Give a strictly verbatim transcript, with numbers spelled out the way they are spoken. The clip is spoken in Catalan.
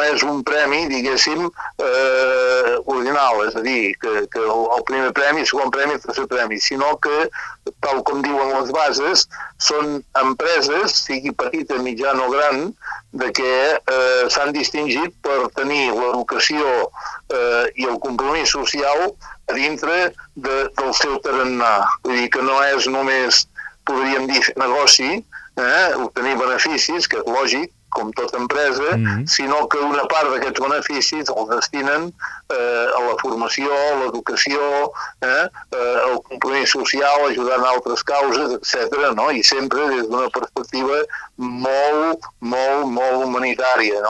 és un premi, diguéssim, eh, ordinal, és a dir, que, que el primer premi, el segon premi, el tercer premi, sinó que, tal com diuen les bases, són empreses, sigui petita, mitjana o gran, de que eh, s'han distingit per tenir l'educació eh, i el compromís social a dintre de, del seu tarannà. Vull dir que no és només, podríem dir, fer negoci, eh, obtenir beneficis, que és lògic, com tota empresa, mm-hmm. sinó que una part d'aquests beneficis els destinen eh, a la formació, a l'educació, eh, eh, al compromís social, ajudant a altres causes, etcètera, no? I sempre des d'una perspectiva molt, molt, molt humanitària, no?